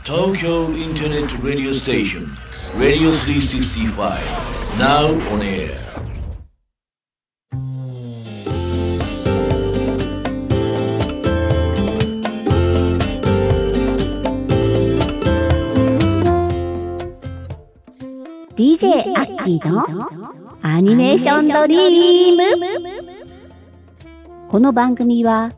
Tokyo Internet Radio Station Radio 365 Now on air DJ アッキーのアニメーションドリーム。この番組は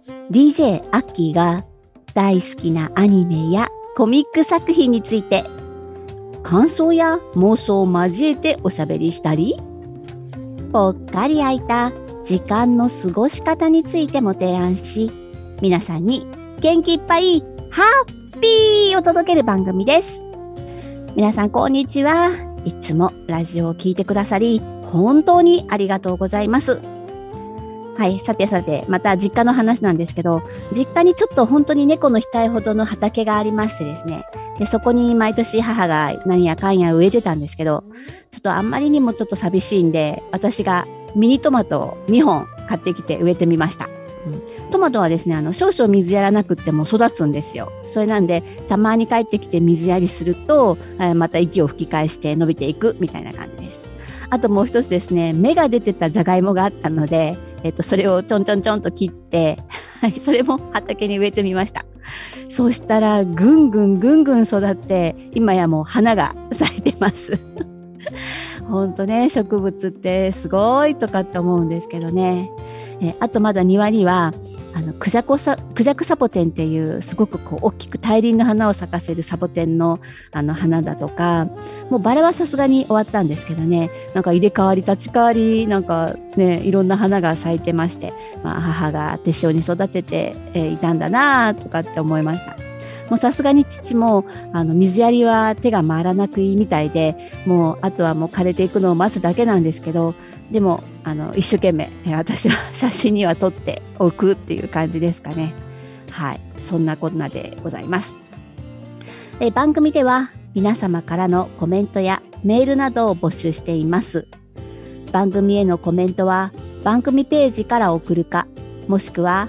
DJ アッキーが大好きなアニメやコミック作品について感想や妄想を交えておしゃべりしたり、ぽっかり空いた時間の過ごし方についても提案し、皆さんに元気いっぱいハッピーを届ける番組です。皆さんこんにちは。いつもラジオを聞いてくださり本当にありがとうございます。はい、さてまた実家の話なんですけど、実家にちょっと本当に猫の額ほどの畑がありましてですね、でそこに毎年母が何やかんや植えてたんですけど、ちょっとあんまりにもちょっと寂しいんで、私がミニトマトを2本買ってきて植えてみました。トマトはですね、少々水やらなくっても育つんですよ。それなんでたまに帰ってきて水やりするとまた息を吹き返して伸びていくみたいな感じです。あともう一つですね、芽が出てたじゃがいもがあったので、それをちょんと切ってそれも畑に植えてみました。そうしたらぐんぐん育って、今やもう花が咲いてますほんとね、植物ってすごいとかって思うんですけどね。あとまだ庭にはクジャクサボテンっていうすごく大きく大輪の花を咲かせるサボテンの花だとか、もうバラはさすがに終わったんですけどね、なんか入れ替わり立ち替わりなんかね、いろんな花が咲いてまして、母が手塩に育てて、いたんだなとかって思いました。もうさすがに父も水やりは手が回らなくいいみたいで、もうあとはもう枯れていくのを待つだけなんですけど、でも一生懸命私は写真には撮っておくっていう感じですかね。はい、そんなこんなでございます。番組では皆様からのコメントやメールなどを募集しています。番組へのコメントは番組ページから送るか、もしくは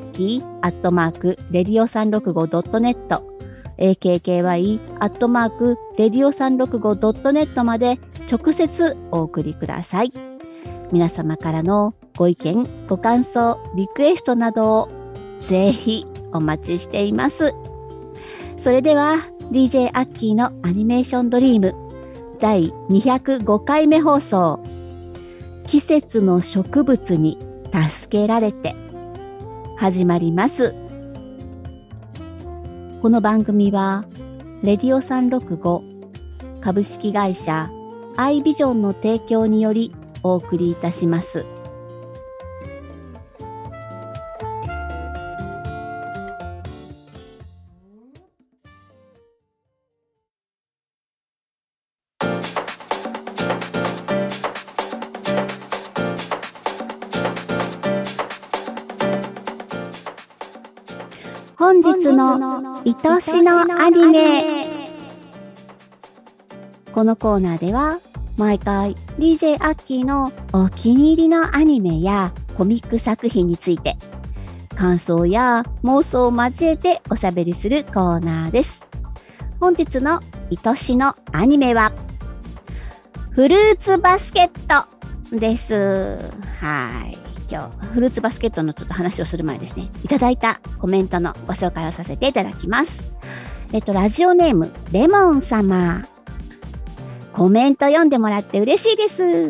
akki@radio365.net akky@radio365.net まで直接お送りください。皆様からのご意見、ご感想、リクエストなどをぜひお待ちしています。それでは DJ アッキーのアニメーションドリーム第205回目放送、季節の植物に助けられて始まります。この番組はレディオ365株式会社アイビジョンの提供によりお送りいたします。本日の愛しのアニメ。このコーナーでは毎回 DJ アッキーのお気に入りのアニメやコミック作品について感想や妄想を交えておしゃべりするコーナーです。本日の愛しのアニメはフルーツバスケットです。はい、今日フルーツバスケットのちょっと話をする前ですね、いただいたコメントのご紹介をさせていただきます。ラジオネームレモン様、コメント読んでもらって嬉しいです。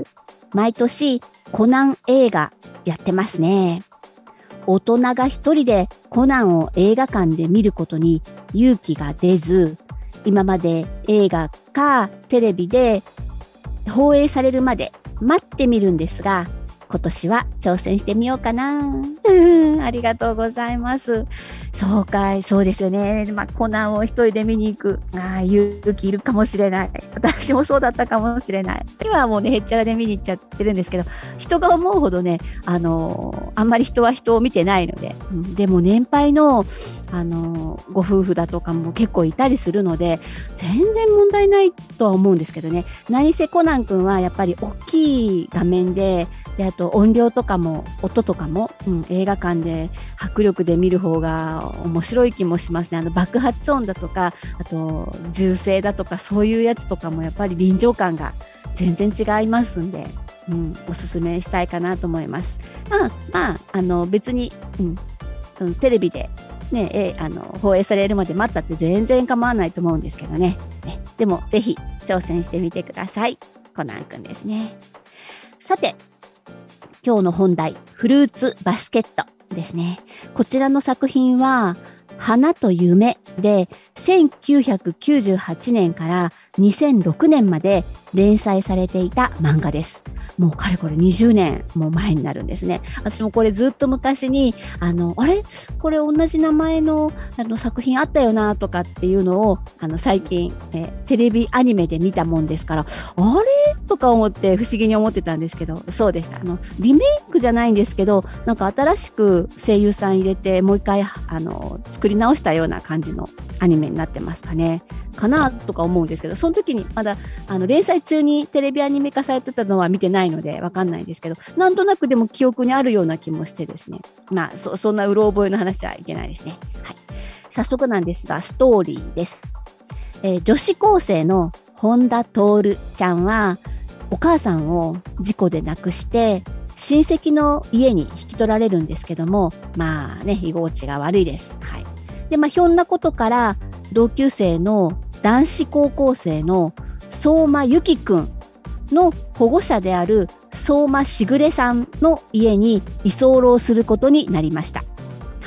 毎年コナン映画やってますね。大人が一人でコナンを映画館で見ることに勇気が出ず、今まで映画かテレビで放映されるまで待ってみるんですが、今年は挑戦してみようかな。ありがとうございます。そうかい、そうですよね。コナンを一人で見に行く、勇気いるかもしれない。私もそうだったかもしれない。今はもうね、へっちゃらで見に行っちゃってるんですけど、人が思うほどね、あんまり人は人を見てないので、でも年配のご夫婦だとかも結構いたりするので、全然問題ないとは思うんですけどね。何せコナン君はやっぱり大きい画面で、 であと音量とかも音とかも、映画館で迫力で見る方が面白い気もしますね。爆発音だとか、あと銃声だとか、そういうやつとかもやっぱり臨場感が全然違いますんで、おすすめしたいかなと思います。別に、テレビでね、放映されるまで待ったって全然構わないと思うんですけどね。でもぜひ挑戦してみてください。コナン君ですね。さて、今日の本題、フルーツバスケットですね。こちらの作品は花と夢で1998年から2006年まで連載されていた漫画です。もうかれこれ20年も前になるんですね。私もこれずっと昔にあれこれ同じ名前の作品あったよなとかっていうのを最近、テレビアニメで見たもんですから、あれとか思って不思議に思ってたんですけど、そうでした。リメイクじゃないんですけど、なんか新しく声優さん入れてもう一回作り直したような感じのアニメになってますかね。かなとか思うんですけど、その時にまだ連載中にテレビアニメ化されてたのは見てないのでわかんないんですけど、なんとなくでも記憶にあるような気もしてですね。そんなうろ覚えの話はいけないですね。はい。早速なんですが、ストーリーです。女子高生の本田徹ちゃんはお母さんを事故で亡くして親戚の家に引き取られるんですけども、居心地が悪いです。はい。で、ひょんなことから同級生の男子高校生の相馬由紀くんの保護者である相馬しぐれさんの家に居候することになりました。はい、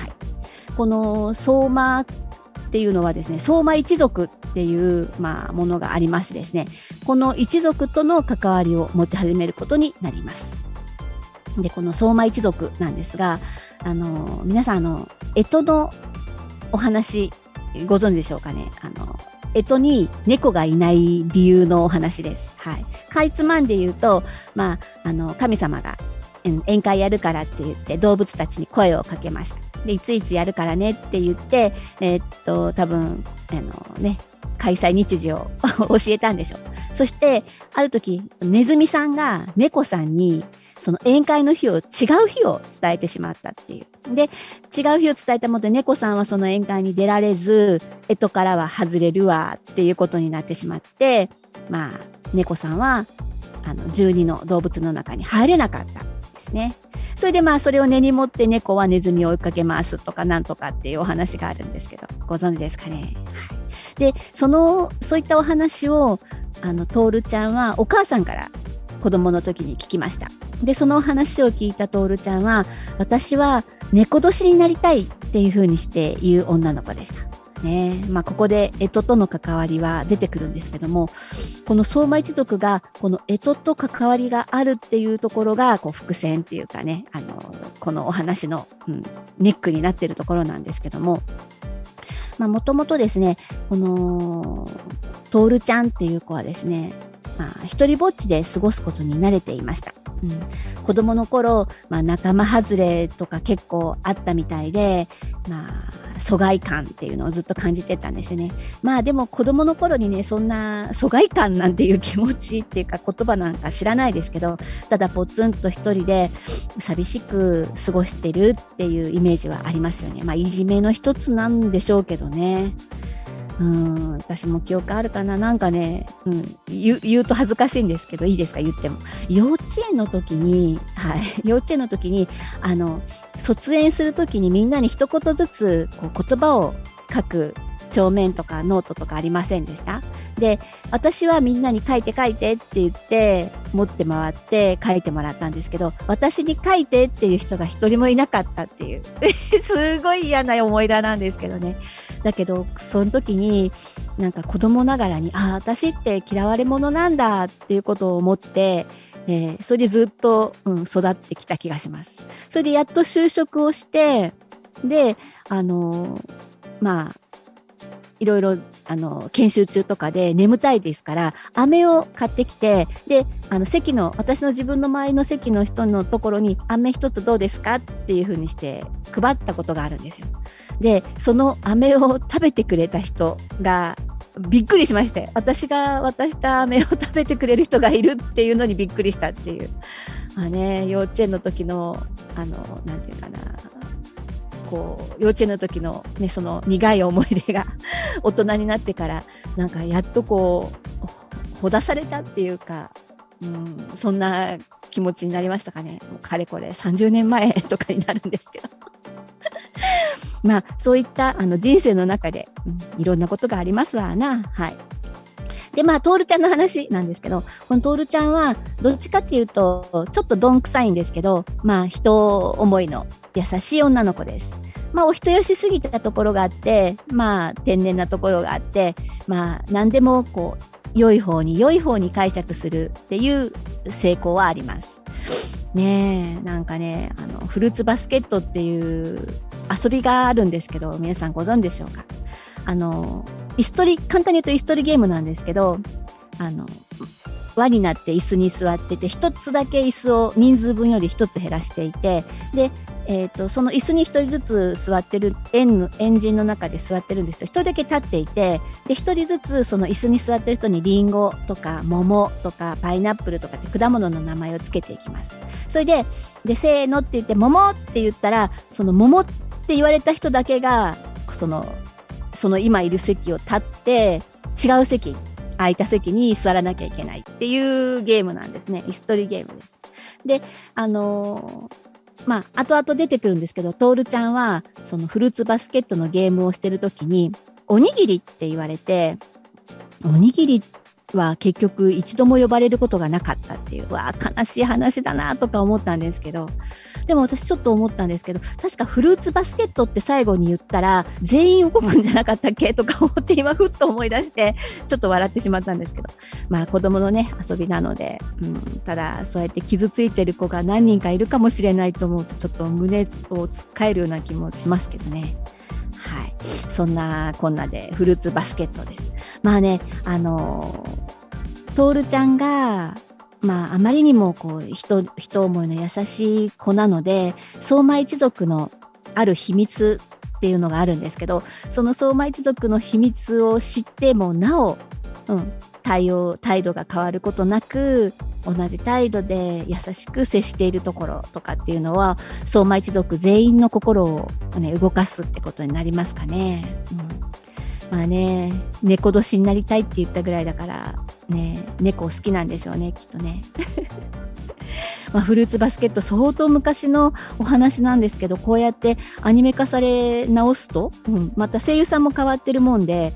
この相馬っていうのはですね、相馬一族っていうものがありましてですね、この一族との関わりを持ち始めることになります。で、この相馬一族なんですが、皆さん干支のお話ご存知でしょうかね。干支に猫がいない理由のお話です。はい。かいつまんで言うと、神様が宴会やるからって言って動物たちに声をかけました。で、いついつやるからねって言って、多分開催日時を教えたんでしょう。そしてある時ネズミさんが猫さんにその宴会の日を違う日を伝えてしまったっていう。で、違う日を伝えたもので猫さんはその宴会に出られず、干支からは外れるわっていうことになってしまって、猫さんは12の動物の中に入れなかったんですね。それでそれを根に持って猫はネズミを追いかけますとかなんとかっていうお話があるんですけど、ご存知ですかね。はい、で、そういったお話をトールちゃんはお母さんから子供の時に聞きました。で、その話を聞いたトールちゃんは、私は猫年になりたいっていう風にして言う女の子でした。ね。ここで干支との関わりは出てくるんですけども、この相馬一族がこの干支と関わりがあるっていうところが伏線っていうかね、このお話の、ネックになっているところなんですけども、もともとですね、このトールちゃんっていう子はですね、一人ぼっちで過ごすことに慣れていました。子供の頃、仲間外れとか結構あったみたいで、疎外感っていうのをずっと感じてたんですよね。でも子供の頃にね、そんな疎外感なんていう気持ちっていうか言葉なんか知らないですけど、ただポツンと一人で寂しく過ごしてるっていうイメージはありますよね。いじめの一つなんでしょうけどね。私も記憶あるかな。なんかね、言うと恥ずかしいんですけど、いいですか、言っても。幼稚園の時に卒園する時にみんなに一言ずつ言葉を書く帳面とかノートとかありませんでした？で、私はみんなに書いてって言って持って回って書いてもらったんですけど、私に書いてっていう人が一人もいなかったっていうすごい嫌な思い出なんですけどね。だけどその時になんか子供ながらに私って嫌われ者なんだっていうことを思って、それでずっと、育ってきた気がします。それでやっと就職をしてでいろいろ研修中とかで眠たいですから飴を買ってきて、で私の自分の周りの席の人のところに飴一つどうですかっていう風にして配ったことがあるんですよ。でその飴を食べてくれた人がびっくりしまして、私が渡した飴を食べてくれる人がいるっていうのにびっくりしたっていう。 幼稚園の時のなんていうかな、こう幼稚園の時のね、その苦い思い出が大人になってからなんかやっとこうほだされたっていうか、そんな気持ちになりましたかね。もうかれこれ30年前とかになるんですけどまあそういった人生の中で、いろんなことがありますわな。はい。でまあトールちゃんの話なんですけど、このトールちゃんはどっちかっていうとちょっとどんくさいんですけど、まあ人思いの優しい女の子です。まあお人よしすぎたところがあって、まあ天然なところがあって、まあ何でもこう良い方に解釈するっていう成功はありますね。なんかね、フルーツバスケットっていう遊びがあるんですけど、皆さんご存知でしょうか。簡単に言うと椅子取りゲームなんですけど、輪になって椅子に座ってて、一つだけ椅子を人数分より一つ減らしていて、で、その椅子に一人ずつ座ってる円陣の中で座ってるんですよ。一人だけ立っていて、で一人ずつその椅子に座ってる人にリンゴとか桃とかパイナップルとかって果物の名前をつけていきます。それでせーのって言って桃って言ったら、その桃って言われた人だけがその今いる席を立って違う席、空いた席に座らなきゃいけないっていうゲームなんですね。椅子取りゲームです。で、まあ後々出てくるんですけど、トールちゃんはそのフルーツバスケットのゲームをしてるときにおにぎりって言われて、おにぎりは結局一度も呼ばれることがなかったっていう、悲しい話だなとか思ったんですけど、でも私ちょっと思ったんですけど、確かフルーツバスケットって最後に言ったら全員動くんじゃなかったっけとか思って、今ふっと思い出してちょっと笑ってしまったんですけど、まあ子供のね遊びなので、ただそうやって傷ついてる子が何人かいるかもしれないと思うと、ちょっと胸をつっかえるような気もしますけどね。はい、そんなこんなでフルーツバスケットです。まあね、トールちゃんがあまりにもこう人思いの優しい子なので、相馬一族のある秘密っていうのがあるんですけど、その相馬一族の秘密を知ってもなお、態度が変わることなく同じ態度で優しく接しているところとかっていうのは、相馬一族全員の心を、動かすってことになりますかね。まあね、猫年になりたいって言ったぐらいだからね、猫好きなんでしょうね、きっとねフルーツバスケット相当昔のお話なんですけど、こうやってアニメ化され直すと、また声優さんも変わってるもんで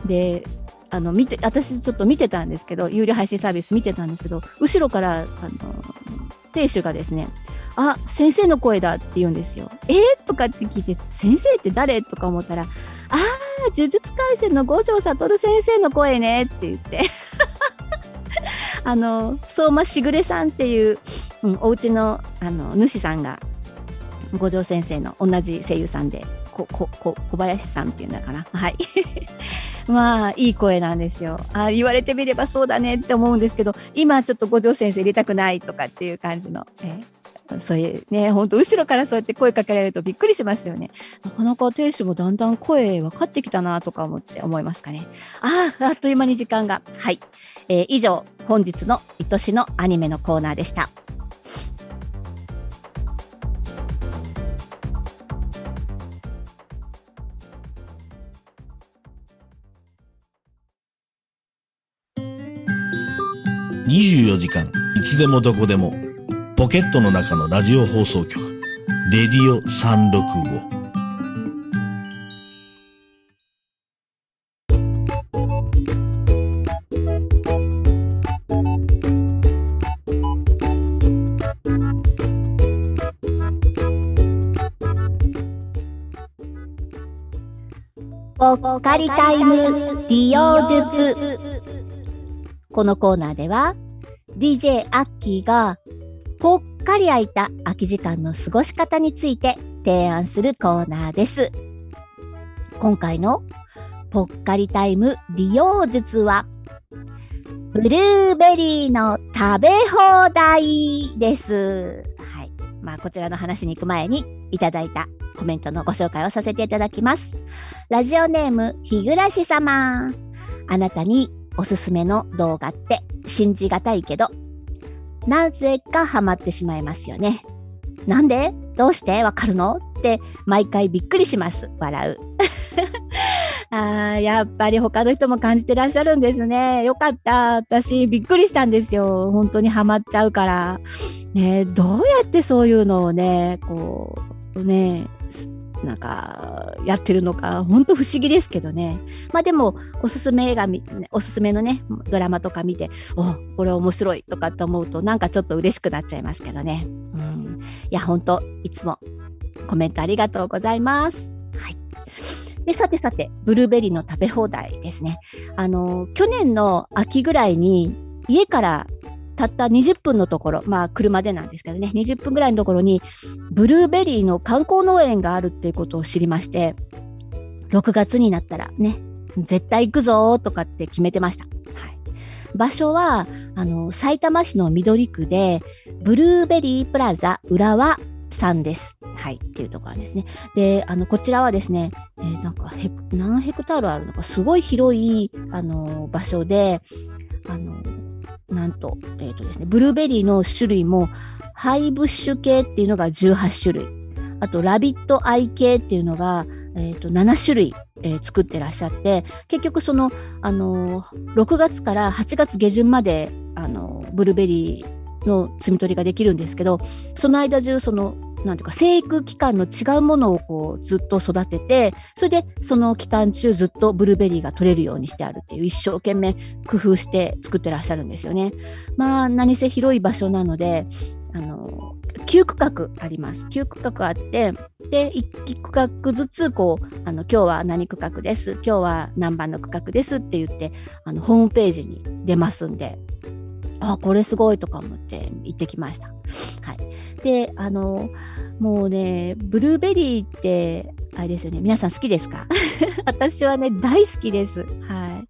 私ちょっと見てたんですけど、有料配信サービス見てたんですけど、後ろから亭主がですね、先生の声だって言うんですよ。とかって聞いて、先生って誰とか思ったら、呪術廻戦の五条悟先生の声ねって言って相馬しぐれさんっていう、お家の主さんが五条先生の同じ声優さんで、小林さんっていうんだかな。はいまあいい声なんですよ。言われてみればそうだねって思うんですけど、今ちょっと五条先生入れたくないとかっていう感じの、そういうね、本当後ろからそうやって声かけられるとびっくりしますよね。なかなか亭主もだんだん声分かってきたなとか思いますかね。あっという間に時間が。はい、以上本日の愛しのアニメのコーナーでした。 24時間いつでもどこでもポケットの中のラジオ放送局レディオ365。 ぽっかりタイム利用術。このコーナーでは DJ アッキーがぽっかり空いた空き時間の過ごし方について提案するコーナーです。今回のぽっかりタイム利用術はブルーベリーの食べ放題です。はい。こちらの話に行く前にいただいたコメントのご紹介をさせていただきます。ラジオネーム日暮様。あなたにおすすめの動画って信じがたいけど、 なぜかハマってしまいますよね。なんで？どうしてわかるの？って毎回びっくりします。笑う。やっぱり他の人も感じてらっしゃるんですね。よかった。私びっくりしたんですよ。本当にハマっちゃうから。ね、どうやってそういうのをね、こうね、なんかやってるのか本当不思議ですけどね。まあでもおすすめのねドラマとか見て、これ面白いとかって思うとなんかちょっと嬉しくなっちゃいますけどね。いや本当いつもコメントありがとうございます。はい。でさてブルーベリーの食べ放題ですね。去年の秋ぐらいに家からたった20分のところ、まあ車でなんですけどね、20分ぐらいのところにブルーベリーの観光農園があるっていうことを知りまして、6月になったらね、絶対行くぞとかって決めてました。はい、場所はさいたま市の緑区でブルーベリープラザ浦和さんです。はい、っていうところですね。で、こちらはですね、なんか何ヘクタールあるのかすごい広い場所で、なんと、ですね、ブルーベリーの種類もハイブッシュ系っていうのが18種類、あとラビットアイ系っていうのが、7種類、作ってらっしゃって、結局その、6月から8月下旬までブルーベリーの摘み取りができるんですけど、その間中なんていうか生育期間の違うものをこうずっと育てて、それでその期間中ずっとブルーベリーが取れるようにしてあるっていう、一生懸命工夫して作ってらっしゃるんですよね。まあ何せ広い場所なので9区画あります。9区画あって、で1区画ずつこう今日は何区画です、今日は何番の区画ですって言ってホームページに出ますんで、これすごいとか思って行ってきました。はい。で、もうね、ブルーベリーって、あれですよね、皆さん好きですか？私はね、大好きです。はい。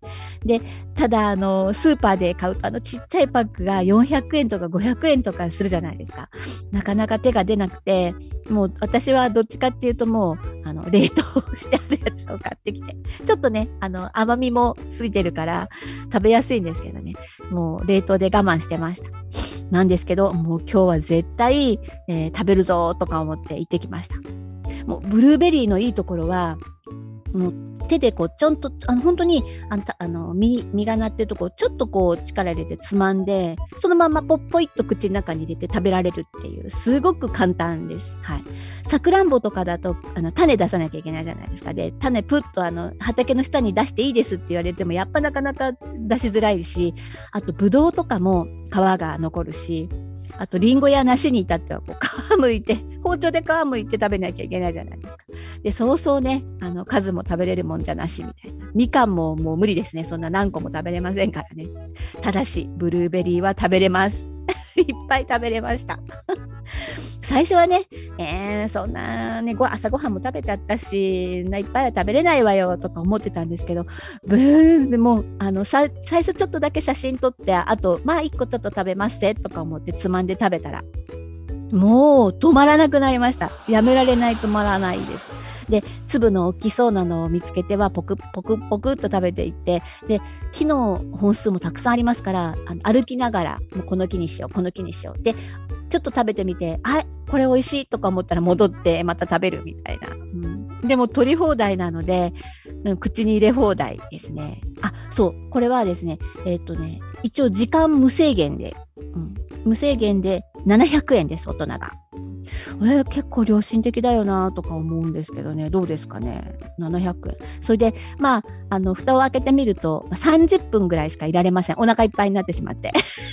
で、ただ、スーパーで買うと、ちっちゃいパックが400円とか500円とかするじゃないですか。なかなか手が出なくて、もう私はどっちかっていうともう、冷凍してあるやつを買ってきて、ちょっとね、甘みもついてるから食べやすいんですけどね、もう冷凍で我慢してました。なんですけど、もう今日は絶対、食べるぞとか思って行ってきました。もうブルーベリーのいいところは、もう手でこうちょんと本当に実がなってるとこちょっとこう力入れてつまんで、そのままポッポイッと口の中に入れて食べられるっていう、すごく簡単です。はい。さくらんぼとかだと種出さなきゃいけないじゃないですか。で、種プッと畑の下に出していいですって言われてもやっぱなかなか出しづらいし、あとブドウとかも皮が残るし、あとリンゴや梨に至ってはこう皮むいて、包丁で皮むいて食べなきゃいけないじゃないですか。で、そうそうね、数も食べれるもんじゃなしみたいな。みかんももう無理ですね。そんな何個も食べれませんからね。ただし、ブルーベリーは食べれます。いっぱい食べれました。最初はね、そんなね、朝ごはんも食べちゃったし、いっぱいは食べれないわよとか思ってたんですけど、でも最初ちょっとだけ写真撮って、あと1個ちょっと食べますせとか思ってつまんで食べたら、もう止まらなくなりました。やめられない、止まらないです。で、粒の大きそうなのを見つけてはポクポクポクっと食べていって、で、木の本数もたくさんありますから、歩きながらもうこの木にしようこの木にしようで、ちょっと食べてみて、これ美味しいとか思ったら戻ってまた食べるみたいな。でも取り放題なので、口に入れ放題ですね。そう、これはですね、一応時間無制限で、無制限で700円です、大人が。結構良心的だよなとか思うんですけどね、どうですかね、700円。それで、蓋を開けてみると、30分ぐらいしかいられません。お腹いっぱいになってしまって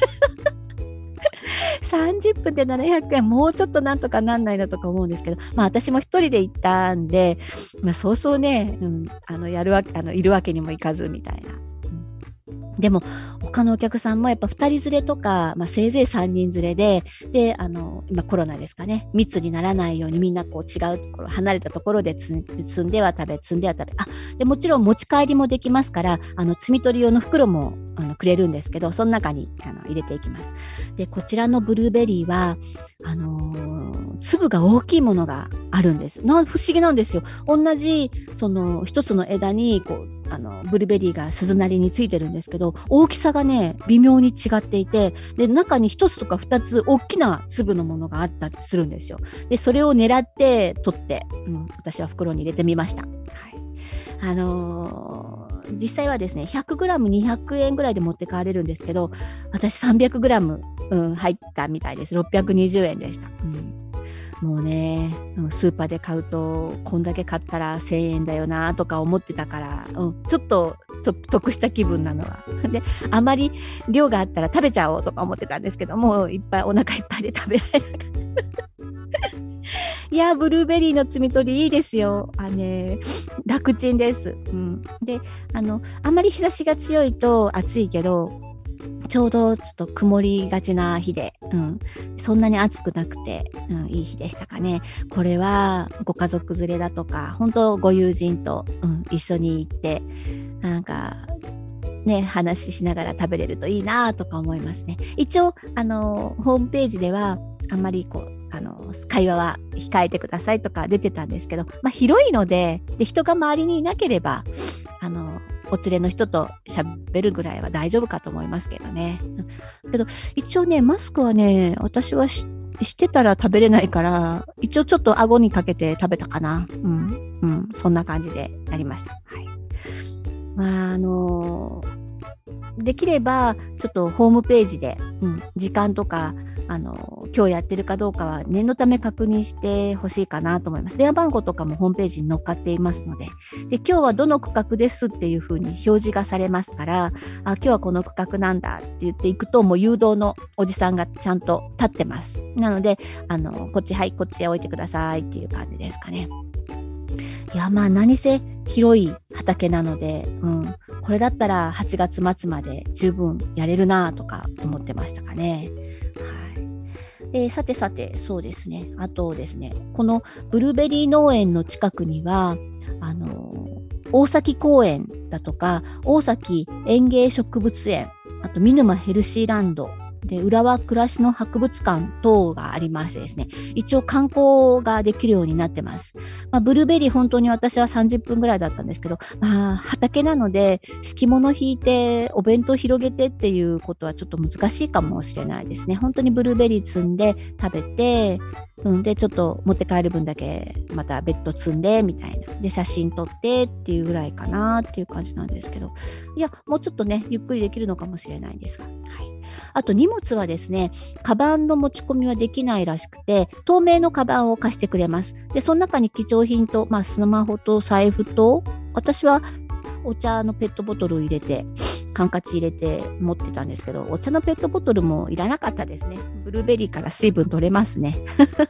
。30分で700円、もうちょっとなんとかなんないのとか思うんですけど、私も一人で行ったんで、そうそうね、いるわけにもいかずみたいな。でも他のお客さんもやっぱ2人連れとか、せいぜい3人連れで、今コロナですかね、密にならないようにみんなこう違うところ、離れたところで積んでは食べ、でもちろん持ち帰りもできますから、摘み取り用の袋もくれるんですけど、その中に入れていきます。で、こちらのブルーベリーは粒が大きいものがあるんです。不思議なんですよ。同じその一つの枝にこうブルーベリーが鈴なりについてるんですけど、大きさがね、微妙に違っていて、で、中に1つとか2つ大きな粒のものがあったりするんですよ。で、それを狙って取って、私は袋に入れてみました。はい。実際はですね、100g200 円ぐらいで持って帰れるんですけど、私 300g、入ったみたいです。620円でした。もうね、スーパーで買うとこんだけ買ったら1000円だよなとか思ってたから、ちょっと得した気分なのは。で、あまり量があったら食べちゃおうとか思ってたんですけども、お腹いっぱいで食べられなかった。いや、ブルーベリーの摘み取りいいですよ。楽ちんです。で、あんまり日差しが強いと暑いけど、ちょうどちょっと曇りがちな日で、そんなに暑くなくて、いい日でしたかね。これはご家族連れだとか、本当ご友人と、一緒に行って、なんか、ね、話しながら食べれるといいなとか思いますね。一応、ホームページでは、あんまり会話は控えてくださいとか出てたんですけど、広いので、人が周りにいなければ、お連れの人と喋るぐらいは大丈夫かと思いますけどね。けど、一応ね、マスクはね、私はしてたら食べれないから、一応ちょっと顎にかけて食べたかな。そんな感じでなりました。はい。できれば、ちょっとホームページで、時間とか、今日やってるかどうかは念のため確認してほしいかなと思います。電話番号とかもホームページに載っかっていますので、今日はどの区画ですっていうふうに表示がされますから、今日はこの区画なんだって言っていくと、もう誘導のおじさんがちゃんと立ってます。なので、こっちへ置いてくださいっていう感じですかね。いや、何せ広い畑なので、これだったら8月末まで十分やれるなとか思ってましたかね。はい。さて、そうですね。あとですね、このブルーベリー農園の近くには、大崎公園だとか、大崎園芸植物園、あと見沼ヘルシーランド、で、浦和暮らしの博物館等がありましてですね、一応観光ができるようになってます。ブルーベリー本当に私は30分ぐらいだったんですけど、畑なので敷物引いてお弁当広げてっていうことはちょっと難しいかもしれないですね。本当にブルーベリー摘んで食べて、で、ちょっと持って帰る分だけまた別途積んでみたいな。で、写真撮ってっていうぐらいかなっていう感じなんですけど。いや、もうちょっとね、ゆっくりできるのかもしれないんですが。はい。あと荷物はですね、カバンの持ち込みはできないらしくて、透明のカバンを貸してくれます。で、その中に貴重品と、スマホと財布と、私はお茶のペットボトルを入れて、ハンカチ入れて持ってたんですけど、お茶のペットボトルもいらなかったですね。ブルーベリーから水分取れますね。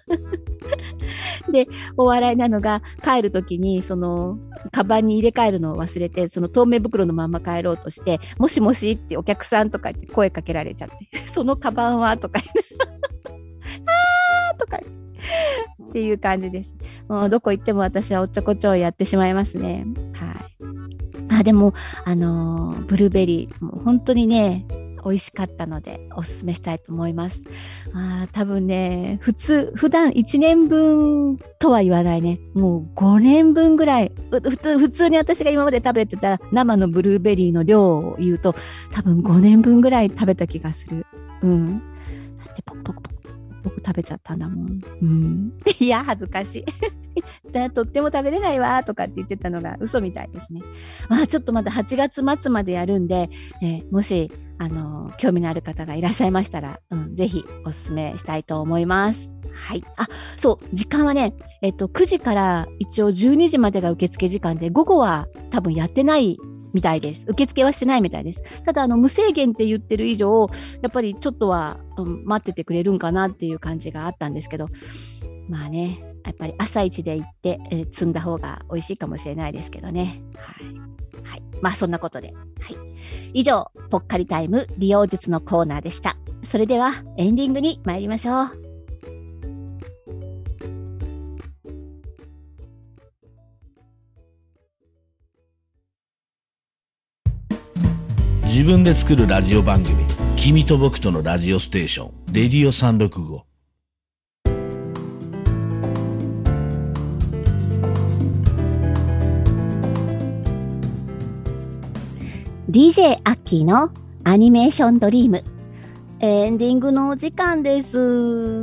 で、お笑いなのが、帰るときに、カバンに入れ替えるのを忘れて、その透明袋のまま帰ろうとして、もしもしってお客さんとか言って声かけられちゃって、そのカバンはとか言って、あーとかっていう感じです。もうどこ行っても私はおっちょこちょいやってしまいますね。はい。でも、ブルーベリー、もう本当にね、美味しかったのでおすすめしたいと思います。多分ね、普段1年分とは言わないね。もう5年分ぐらい、普通に私が今まで食べてた生のブルーベリーの量を言うと、多分5年分ぐらい食べた気がする。だってポクポク僕食べちゃったんだもん。いや、恥ずかしい。とっても食べれないわとかって言ってたのが嘘みたいですね。ちょっとまだ8月末までやるんで、もし興味のある方がいらっしゃいましたら、ぜひおすすめしたいと思います。はい。そう、時間はね、9時から一応12時までが受付時間で、午後は多分やってないみたいです。受付はしてないみたいです。ただ無制限って言ってる以上、やっぱりちょっとは、待っててくれるんかなっていう感じがあったんですけど、やっぱり朝一で行って、積んだ方が美味しいかもしれないですけどね。はい。そんなことで。はい。以上、ぽっかりタイム利用術のコーナーでした。それではエンディングに参りましょう。 自分で作るラジオ番組、君と僕とのラジオステーション、レディオ365。 DJ アッキーのアニメーションドリーム。エンディングのお時間です。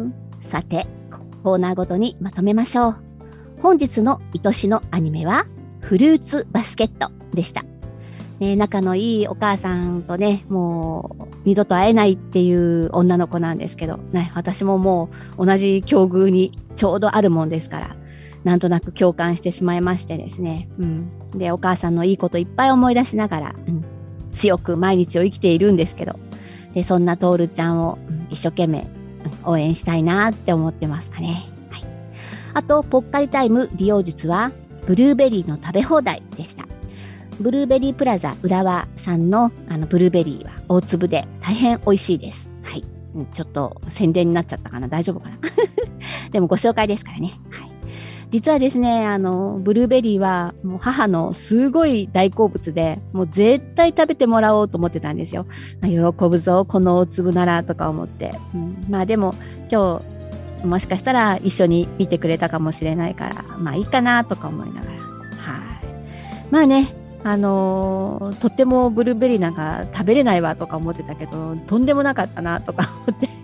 さて、コーナーごとにまとめましょう。本日の愛しのアニメはフルーツバスケットでした。仲のいいお母さんとね、もう二度と会えないっていう女の子なんですけど、ね、私ももう同じ境遇にちょうどあるもんですから、なんとなく共感してしまいましてですね。で、お母さんのいいこといっぱい思い出しながら、強く毎日を生きているんですけど、でそんなトールちゃんを、一生懸命、応援したいなって思ってますかね。はい。あと、ぽっかりタイム利用術は、ブルーベリーの食べ放題でした。ブルーベリープラザ浦和さんのブルーベリーは大粒で大変美味しいです。はい。ちょっと宣伝になっちゃったかな、大丈夫かなでもご紹介ですからね。はい。実はですね、ブルーベリーはもう母のすごい大好物で、もう絶対食べてもらおうと思ってたんですよ。喜ぶぞ、この大粒ならとか思って。まあでも今日もしかしたら一緒に見てくれたかもしれないから、まあいいかなとか思いながら。はい。まあね、とってもブルーベリーなんか食べれないわとか思ってたけど、とんでもなかったなとか思って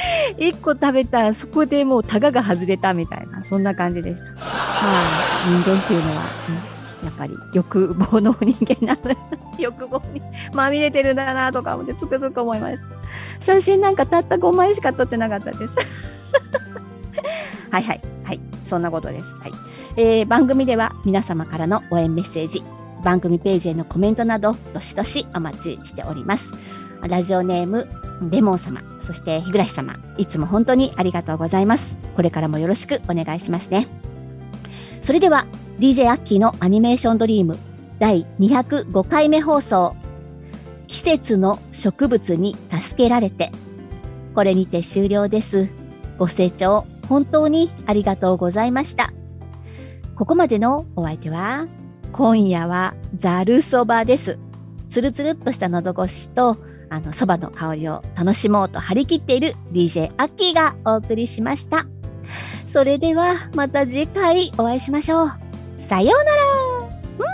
1個食べたそこでもうタガが外れたみたいな、そんな感じでした。人間っていうのは、やっぱり欲望の人間なので欲望にまみれてるんだなとか思ってつくづく思いました。写真なんかたった5枚しか撮ってなかったですはい、そんなことです。はい。番組では皆様からの応援メッセージ、番組ページへのコメントなどどしどしお待ちしております。ラジオネームレモン様、そして日暮様、いつも本当にありがとうございます。これからもよろしくお願いしますね。それでは DJ アッキーのアニメーションドリーム第205回目放送、季節の植物に助けられて、これにて終了です。ご清聴本当にありがとうございました。ここまでのお相手は、今夜はざるそばです。つるつるっとした喉越しとそばの香りを楽しもうと張り切っている DJ アッキーがお送りしました。それではまた次回お会いしましょう。さようなら。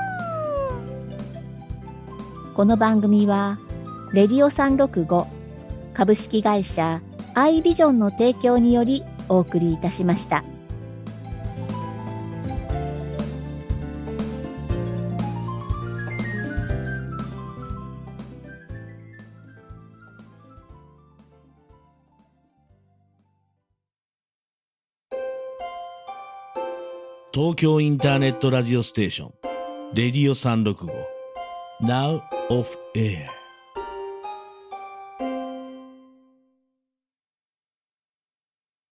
この番組はレディオ365株式会社アイビジョンの提供によりお送りいたしました。 東京インターネットラジオステーションレディオ365 Now of Air